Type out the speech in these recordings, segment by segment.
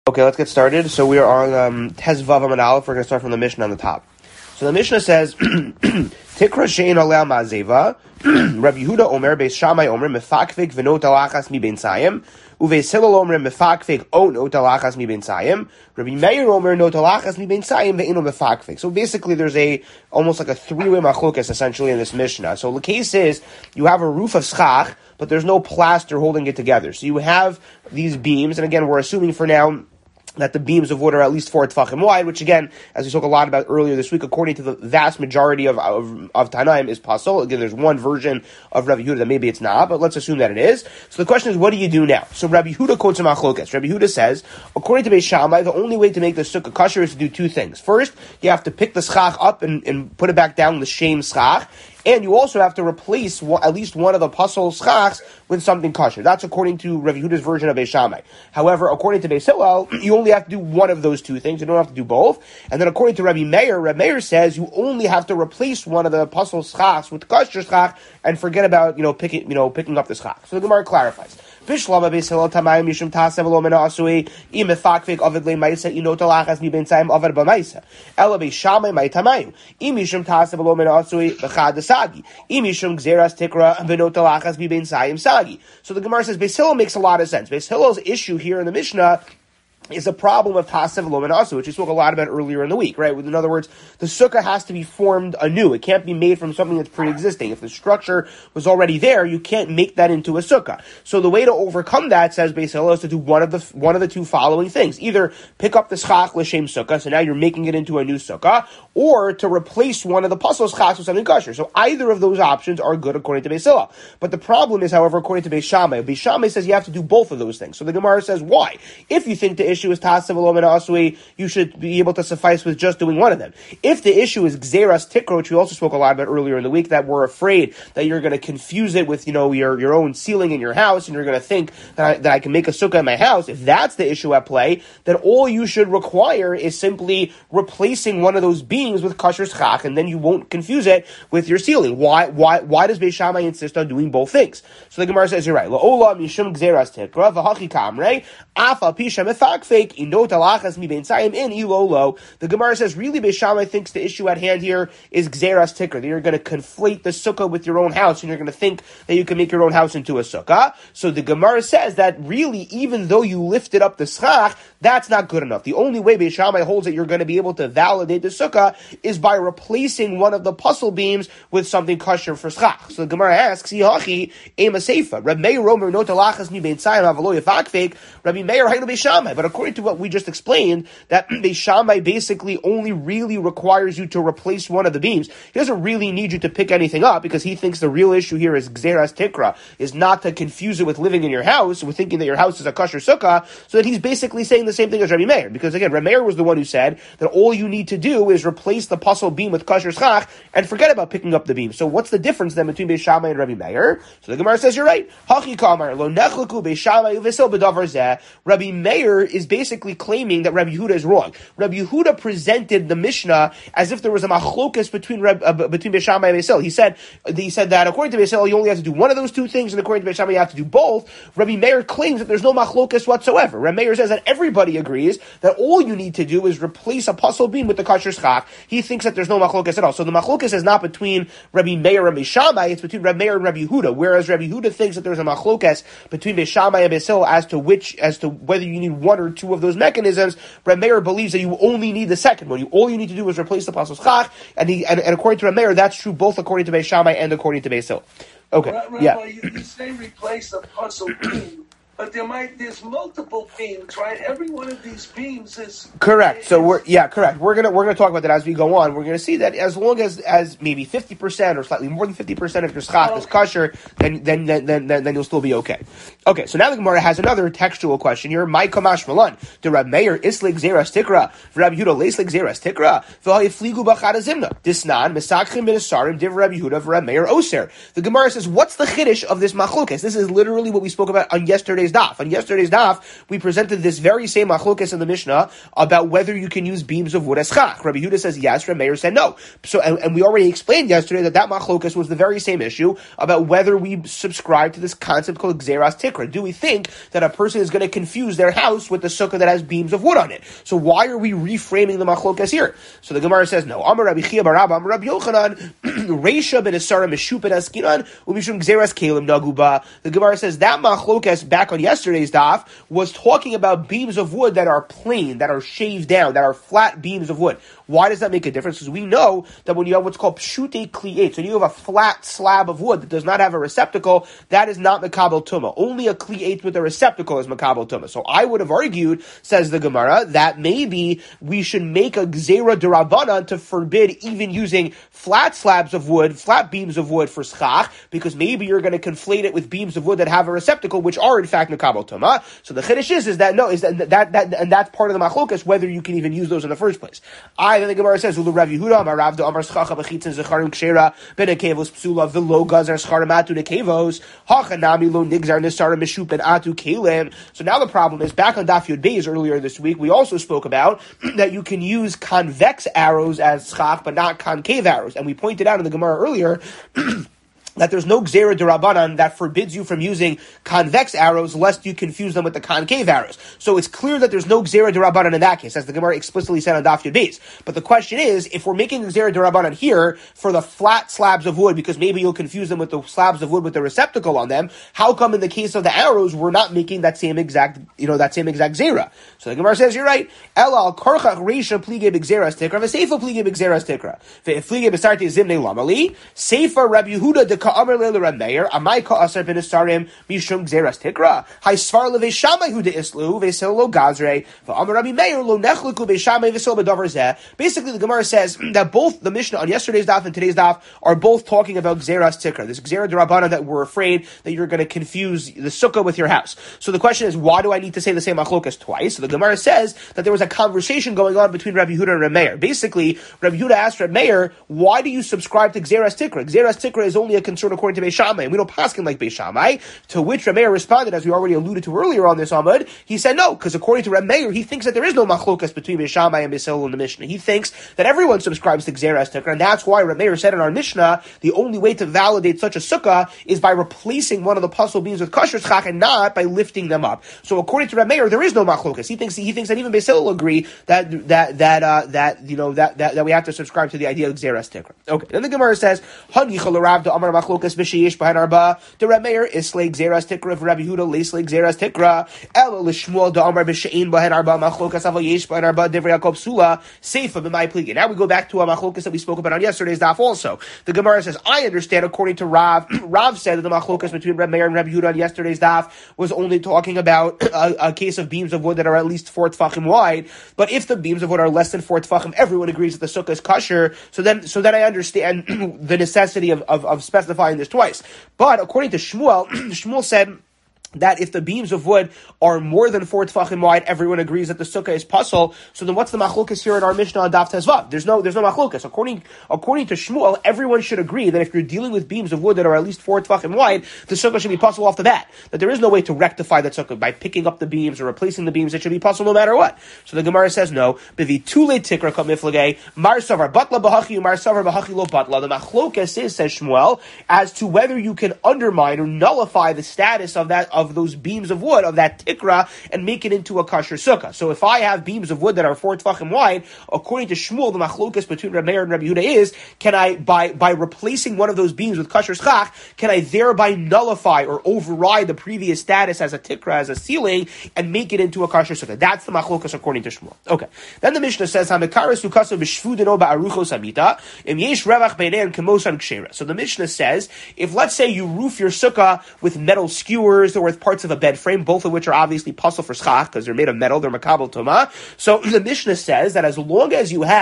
Okay, let's get started. So we are on Tes Vav Amud Aleph. We're going to start from the Mishnah on the top. So the Mishnah says, Tikra shein aleh ma'azeva, Rabbi Yehuda Omer, Beis Shammai Omer, mefakvik v'not alachas mi ben sayim, uveis Hillel Omer, mefakvik o not alachas mi ben sayim, Rabbi Meir Omer, not alachas mi ben sayim, ve'ino mefakvik. So basically there's almost like a three-way machlokas essentially in this Mishnah. So the case is, you have a roof of schach, but there's no plaster holding it together. So you have these beams, and again, we're assuming for now that the beams of wood are at least 4 tefachim wide, which again, as we spoke a lot about earlier this week, according to the vast majority of Tanaim, is pasol. Again, there's one version of Rabbi Yehuda that maybe it's not, but let's assume that it is. So the question is, what do you do now? So Rabbi Yehuda quotes a machlokas. Rabbi Yehuda says, according to Beis Shammai, the only way to make the sukkah kosher is to do two things. First, you have to pick the schach up and put it back down, the shem schach. And you also have to replace at least one of the pasol schachs with something kosher. That's according to Rabbi Yehuda's version of Beis Shammai. However, according to Beis Hillel, you only have to do one of those two things. You don't have to do both. And then according to Rabbi Meir says you only have to replace one of the pasol schachs with kosher schach and forget about picking up the schach. So the Gemara clarifies. Bishlama Beis Hillel tamayim mishum tasev lo mena asui im mefakvik ovid le ma'isa inot alachas mi ben tzayim ovid b'ma'isa. Ela Beis Shammai may tamayim im mishum tasev lo mena asui b'chad sagi im mishum gzeras tikra v'not alachas mi ben tzayim sagi. So the Gemara says Beis Hillel makes a lot of sense. Beis Hillel's issue here in the Mishnah is a problem of Tasev Lo Min Asu, which we spoke a lot about earlier in the week, right? In other words, the sukkah has to be formed anew. It can't be made from something that's pre-existing. If the structure was already there, you can't make that into a sukkah. So the way to overcome that, says Beis Hillel, is to do one of the two following things. Either pick up the schach l'shem sukkah, so now you're making it into a new sukkah, or to replace one of the pasol schachs with something kosher. So either of those options are good according to Beis Hillel. But the problem is, however, according to Beis Shammai says you have to do both of those things. So the Gemara says, why? If you think the issue is Tasev Lo Min Asui, you should be able to suffice with just doing one of them. If the issue is Gzeras Tikra, which we also spoke a lot about earlier in the week, that we're afraid that you're going to confuse it with, your own ceiling in your house, and you're going to think that I can make a sukkah in my house, if that's the issue at play, then all you should require is simply replacing one of those beams with kosher schach, and then you won't confuse it with your ceiling. Why does Beis Shammai insist on doing both things? So the Gemara says, you're right. La'ola mishum Gzeras Tikra, v'hachi kamrei, afa pisha mefakfek, inot alachas mi ben sayim in ilolo. The Gemara says, really, Beis Shammai thinks the issue at hand here is Gzeras Tikra, that you're going to conflate the sukkah with your own house, and you're going to think that you can make your own house into a sukkah. So the Gemara says that really, even though you lifted up the schach, that's not good enough. The only way Beis Shammai holds that you're going to be able to validate the sukkah is by replacing one of the pasol beams with something kosher for schach. So the Gemara asks, Yihachi ema seifa. Rabbi Meir Omer not alachas mi ben sayim avalo yafakfek. Rabbi Meir haynu Beis Shammai. But according to what we just explained, that Beis Shammai basically only really requires you to replace one of the beams. He doesn't really need you to pick anything up, because he thinks the real issue here is Gzeras Tikra, is not to confuse it with living in your house, with thinking that your house is a kosher sukkah, so that he's basically saying the same thing as Rabbi Meir. Because again, Rabbi Meir was the one who said that all you need to do is replace the pasol beam with kosher schach and forget about picking up the beam. So what's the difference then between Beis Shammai and Rabbi Meir? So the Gemara says, you're right. Hachi kamar lo nechleku Beis Shammai uvesil b'davar zeh. Rabbi Meir is basically claiming that Rabbi Yehuda is wrong. Rabbi Yehuda presented the Mishnah as if there was a machlokas between Beis Shammai and Beis Hillel. He said that according to Beis Hillel, you only have to do one of those two things, and according to Beis Shammai, you have to do both. Rabbi Meir claims that there's no machlokas whatsoever. Rabbi Meir says that everybody agrees that all you need to do is replace a pasol beam with the kosher schach. He thinks that there's no machlokas at all. So the machlokas is not between Rabbi Meir and Beis Shammai, it's between Rabbi Meir and Rabbi Yehuda. Whereas Rabbi Yehuda thinks that there's a machlokas between Beis Shammai and Beis Hillel as to whether you need one or two of those mechanisms. Rabbi Meir believes that you only need the second one. All you need to do is replace the pasol schach, and according to Rabbi Meir, that's true both according to Beis Shammai and according to Beis Hillel. Okay, Rabbi, you say replace the pasol beam, but there's multiple beams, right? Every one of these beams is correct. So correct. We're gonna talk about that as we go on. We're gonna see that as long as maybe 50% or slightly more than 50% of your schach is kosher, then you'll still be okay. Okay, so now the Gemara has another textual question here. My kamash malan. The Rabbi Meir islik zeras tikra. Rabbi Yehuda leislik zeras tikra. V'hayifligu b'chad azimna. Disnan mesakchim b'nesarim div Rabbi Yehuda v'Rabbi Meir oser. The Gemara says, what's the chiddush of this machlokes? This is literally what we spoke about on yesterday's yesterday's daf. On yesterday's daf, we presented this very same machlokas in the Mishnah about whether you can use beams of wood as chach. Rabbi Yehuda says yes, Rabbi Meir said no. So, and we already explained yesterday that machlokas was the very same issue about whether we subscribe to this concept called gzeras tikra. Do we think that a person is going to confuse their house with the sukkah that has beams of wood on it? So why are we reframing the machlokas here? So the Gemara says no. Amar Rabbi Chia bar Abba, Amar Rabbi Yochanan, Reisha ben Esara meshupet askinan umishum gzeras kelim naguba. The Gemara says that machlokas back on yesterday's daf was talking about beams of wood that are plain, that are shaved down, that are flat beams of wood. Why does that make a difference? Because we know that when you have what's called pshute kli'et, so you have a flat slab of wood that does not have a receptacle, that is not makabel tuma. Only a kli'et with a receptacle is makabel tuma. So I would have argued, says the Gemara, that maybe we should make a gzera derabanan to forbid even using flat slabs of wood, flat beams of wood for schach, because maybe you're going to conflate it with beams of wood that have a receptacle, which are in fact makabel tuma. So the chiddush is that no, is that and that's part of the machlokas, whether you can even use those in the first place. Then the Gemara says, "Ulu Rav Yehuda, Amar Rav do Amar Schacha b'chitzin zecharim kshera ben akevos psula v'lo gazar scharim atu nekevos hachanami lo nigzar nisara mishup ben atu kelim." So now the problem is, back on Daf Yud Beis earlier this week, we also spoke about that you can use convex arrows as schach, but not concave arrows, and we pointed out in the Gemara earlier that there's no gzera derabanan that forbids you from using convex arrows lest you confuse them with the concave arrows. So it's clear that there's no gzera derabanan in that case, as the Gemara explicitly said on Daf Yud Beis. But the question is, if we're making gzera derabanan here for the flat slabs of wood, because maybe you'll confuse them with the slabs of wood with the receptacle on them, how come in the case of the arrows we're not making that same exact gzera? So the Gemara says, you're right. Ela al korchach reisha plige b'gzeras tikra v'seifa plige b'gzeras tikra ve'flige b'sarti zimnei lamali seifa Rabbi Yehuda de ka'amar leil Rabbi Meir amai ka'asar b'nesarim mishum gzeras tikra hay svar levei shamai hu de'islu ve'sil lo gazrei v'amar Rabbi Meir lo nechliku be'shamai v'sil b'davar zeh. Basically, the Gemara says that both the Mishnah on yesterday's daf and today's daf are both talking about gzeras tikra, this gzera d'Rabbanan that we're afraid that you're going to confuse the sukkah with your house. So the question is, why do I need to say the same machlokas twice? So the Gemara says that there was a conversation going on between Rabbi Yehuda and Rabbi Meir. Basically, Rabbi Yehuda asked Rabbi Meir, why do you subscribe to gzeras tikra? Gzeras tikra is only a concern according to Beis Shammai, and we don't paskin like Beis Shammai. To which Rabbi Meir responded, as we already alluded to earlier on this Amud, he said no, because according to Rabbi Meir, he thinks that there is no machlokas between Beis Shammai and Beis Hillel in the Mishnah. He thinks that everyone subscribes to gzeras tikra, and that's why Rabbi Meir said in our Mishnah, the only way to validate such a sukkah is by replacing one of the puzzle beams with kasher tzchach and not by lifting them up. So according to Rabbi Meir, there is no machlokas. He thinks that even Beis Hillel agree that we have to subscribe to the idea of gzeras tikra. Okay, then the Gemara says, Hanicha l'Rav de Amar machlokas b'sheyesh b'hen arba de Rabbi Meir islay gzeras tikra of Rabbi Yehuda leislay gzeras tikra ela l'shmuel de Amar b'shein b'hen arba machlokas aval yesh b'hen arba divrei Yaakov sula seifa b'may pligi. Now we go back to a machlokas that we spoke about on yesterday's daf also. The Gemara says, I understand according to Rav, Rav said that the machlokas between Rabbi Meir and Rabbi Yehuda on yesterday's daf was only talking about a case of beams of wood that are at least 4 tefachim wide. But if the beams of wood are less than 4 tefachim, everyone agrees that the sukkah is kosher. So then I understand the necessity of specifying this twice. But according to Shmuel, Shmuel said that if the beams of wood are more than 4 tefachim wide, everyone agrees that the sukkah is pasul. So then what's the machlokas here in our Mishnah on Daf Tezvav? There's no machlokas. According to Shmuel, everyone should agree that if you're dealing with beams of wood that are at least 4 tefachim wide, the sukkah should be pasul off the bat. That there is no way to rectify that sukkah by picking up the beams or replacing the beams. It should be pasul no matter what. So the Gemara says no. Bivi tule tikra kamiflage mar savar batla bahachi mar savar bahachi lo batla. The machlokas is, says Shmuel, as to whether you can undermine or nullify the status of those beams of wood, of that tikra, and make it into a kosher sukkah. So if I have beams of wood that are 4 tefachim wide, according to Shmuel, the machlokas between Rabbi Meir and Rabbi Yehuda is, can I, by replacing one of those beams with kosher schach, can I thereby nullify or override the previous status as a tikra, as a ceiling, and make it into a kosher sukkah? That's the machlokas according to Shmuel. Okay. Then the Mishnah says, HaMekaras ukaso b'shvudino ba'aruchos amita, im yesh revach beinein kemosan kshera. So the Mishnah says, if let's say you roof your sukkah with metal skewers or with parts of a bed frame, both of which are obviously pasul for schach because they're made of metal, they're makabel toma. So the Mishnah says that as long as you have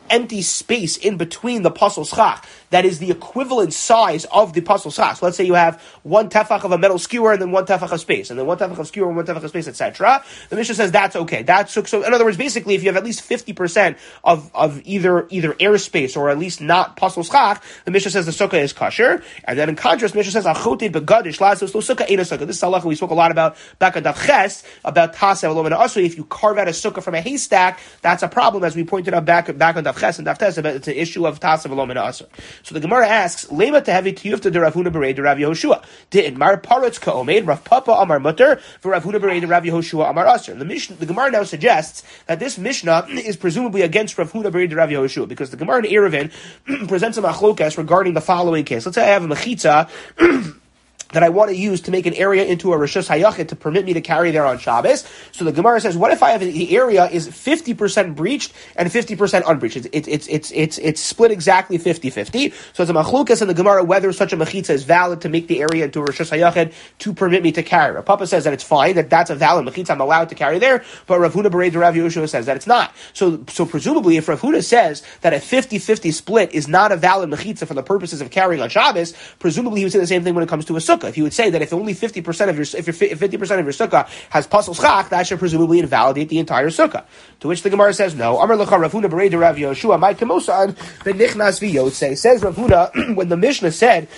empty space in between the pasol schach that is the equivalent size of the pasol schach. So let's say you have one tefach of a metal skewer and then one tefach of space, and then one tefach of skewer and one tefach of space, etc. The Mishnah says that's okay. So in other words, basically, if you have at least 50% of either airspace or at least not pasol schach, the Mishnah says the sukkah is kosher. And then in contrast, Mishnah says achoted begadish lasos lo sukkah ain't a sukkah. This is halacha we spoke a lot about back on Daf Ches about tasev lo min asri. If you carve out a sukkah from a haystack, that's a problem, as we pointed out back on Daf Ches and Daf Tes. It's an issue of tasev lo min asri. So the Gemara asks, Lema tehevi tiyufta de Rav Huna berei de Rav Yehoshua. Did Mar paretz ka'omed Rav Papa Amar Mutter for Rav Huna berei de Rav Yehoshua Amar Asr. The Gemara now suggests that this Mishnah is presumably against Rav Huna berei de Rav Yehoshua, because the Gemara in Eruvin presents a machlokas regarding the following case. Let's say I have a mechitza that I want to use to make an area into a Rishus Hayachid to permit me to carry there on Shabbos. So the Gemara says, what if I have the area is 50% breached and 50% unbreached? It's split exactly 50-50. So it's a machlukas in the Gemara whether such a mechitza is valid to make the area into a Rishus Hayachid to permit me to carry. Rav Papa says that it's fine, that's a valid mechitza, I'm allowed to carry there, but Rav Huna berei de Rav Yehoshua says that it's not. So presumably, if Rav Huna says that a 50-50 split is not a valid mechitza for the purposes of carrying on Shabbos, presumably he would say the same thing when it comes to a sukkah. If you would say that if only 50% of your 50% of your sukkah has pasol schach, that should presumably invalidate the entire sukkah. To which the Gemara says no. Amar lecha Rav Huna berei de Rav Yehoshua my kemosan v'nichnas v'yotzei. Says Rav Huna when the Mishnah said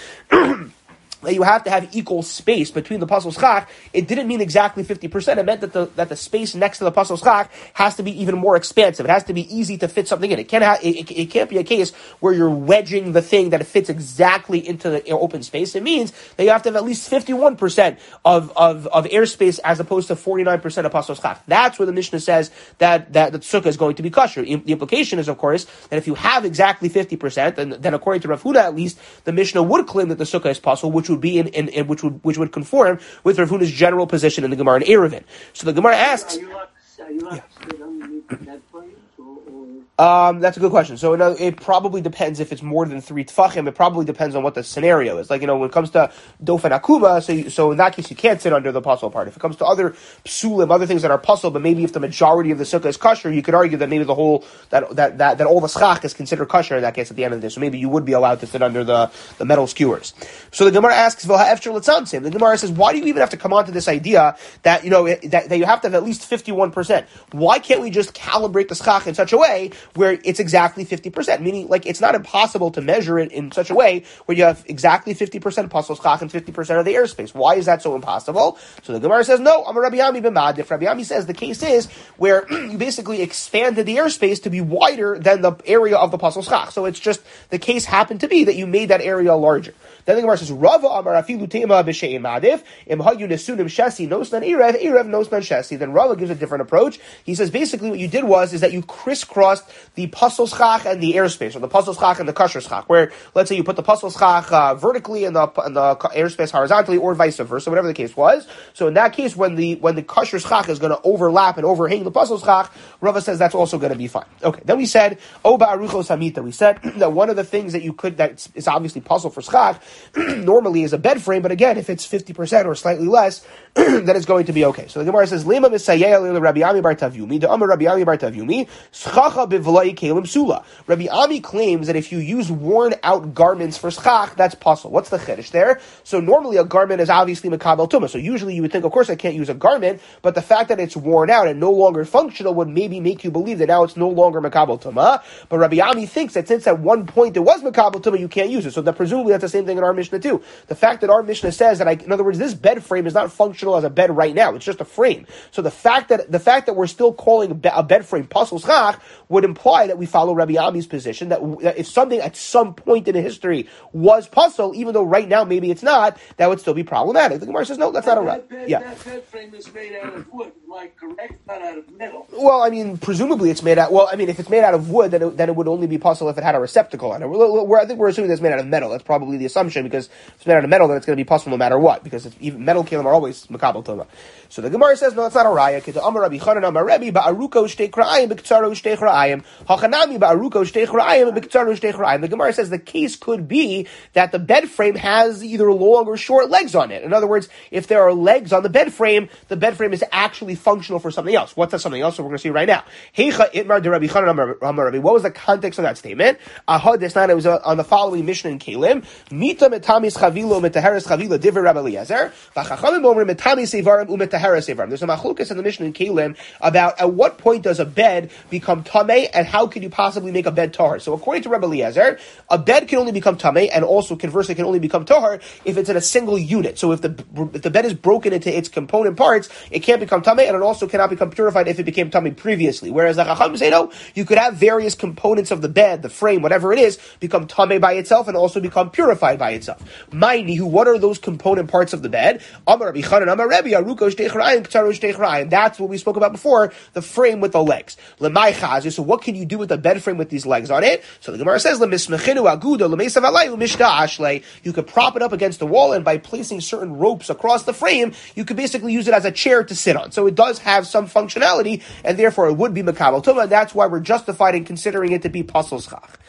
that you have to have equal space between the pasol schach, it didn't mean exactly 50%. It meant that the space next to the pasol schach has to be even more expansive. It has to be easy to fit something in. It can't be a case where you're wedging the thing that it fits exactly into the open space. It means that you have to have at least 51% of airspace as opposed to 49% of pasol schach. That's where the Mishnah says that the sukkah is going to be kosher. The implication is, of course, that if you have exactly 50%, then according to Rav Huna at least, the Mishnah would claim that the sukkah is pasol, which would be which would conform with Rav Huna's general position in the Gemara in Eruvin. So the Gemara asks, that's a good question. So it probably depends if it's more than 3 tefachim. It probably depends on what the scenario is. Like, when it comes to dofen akuma, so in that case you can't sit under the pasol part. If it comes to other psulim, other things that are pasol, but maybe if the majority of the sukkah is kosher, you could argue that maybe the whole that all the schach is considered kosher in that case at the end of the day. So maybe you would be allowed to sit under the metal skewers. So the Gemara asks, the Gemara says, why do you even have to come on to this idea that that you have to have at least 51%? Why can't we just calibrate the schach in such a way where it's exactly 50%, meaning like it's not impossible to measure it in such a way where you have exactly 50% pasol schach and 50% of the airspace. Why is that so impossible? So the Gemara says, no, I'm a Rabbi Ami b'madif. Rabbi Ami says the case is where you basically expanded the airspace to be wider than the area of the pasol schach. So it's just, the case happened to be that you made that area larger. Then the Gemara says, Rava Amar afilu tema b'she'im madif, im hayu nesunim shesi nosnan erev nosnan shesi. Then Rava gives a different approach. He says basically what you did is that you crisscrossed the pasol schach and the airspace, or the pasol schach and the kosher schach, where let's say you put the pasol schach vertically and the airspace horizontally, or vice versa, whatever the case was. So in that case, when the kosher schach is going to overlap and overhang the pasol schach, Rava says that's also going to be fine. Okay, then we said Oba Aruchos Hamita. We said that one of the things that you could, that is obviously pasol for schach normally is a bed frame, but again, if it's 50% or slightly less, then it's going to be okay. So the Gemara says, Lema Misayeh Rabbi Ami bar Tavyumi, the Amar Rabbi Ami bar Tavyumi, Schacha bivlai kelim sula. Rabbi Ami claims that if you use worn out garments for schach, that's pasol. What's the chiddush there? So normally a garment is obviously makabel tumah. So usually you would think, of course I can't use a garment, but the fact that it's worn out and no longer functional would maybe make you believe that now it's no longer makabel tumah. But Rabbi Ami thinks that since at one point it was makabel tumah, you can't use it. So that presumably that's the same thing in our Mishnah too. The fact that our Mishnah says that, in other words, this bed frame is not functional as a bed right now. It's just a frame. So the fact that we're still calling a bed frame pasol schach would imply that we follow Rabbi Ami's position that if something at some point in history was pasol, even though right now maybe it's not, that would still be problematic. The Gemara says no, that's not a right. That bed frame is made out of wood, like correct, not out of metal. Well, I mean, presumably it's made out. Well, I mean, if it's made out of wood, then it would only be pasol if it had a receptacle on it. I think we're assuming that it's made out of metal. That's probably the assumption, because if it's made out of metal, then it's going to be pasol no matter what, because even metal kelim are always makabel tumah. So the Gemara says no, it's not a raya. frame. The Gemara says the case could be that the bed frame has either long or short legs on it. In other words, if there are legs on the bed frame is actually functional for something else. What's that something else? So we're going to see right now. What was the context of that statement? It was on the following Mishnah in Kalim. Mita metamis chavilo metaheres chavilo divrei Rabbi Eliezer. V'chachamim omrim metamis sevarim umetaheres sevarim. There's a machlukas in the Mishnah in Kalim about at what point does a bed become tamei and how can you possibly make a bed tahor. So according to Rabbi Eliezer, a bed can only become tamei and also conversely can only become tahor if it's in a single unit. So if the bed is broken into its component parts, it can't become tamei and it also cannot become purified if it became tamei previously. Whereas the Chacham say no, you could have various components of the bed, the frame, whatever it is, become tamei by itself and also become purified by itself. What are those component parts of the bed? That's what we spoke about before, the frame with the legs. So what can you do with the bed frame with these legs on it? So the Gemara says, you could prop it up against the wall, and by placing certain ropes across the frame, you could basically use it as a chair to sit on. So it does have some functionality, and therefore it would be makabel tuma, and that's why we're justified in considering it to be pasol schach.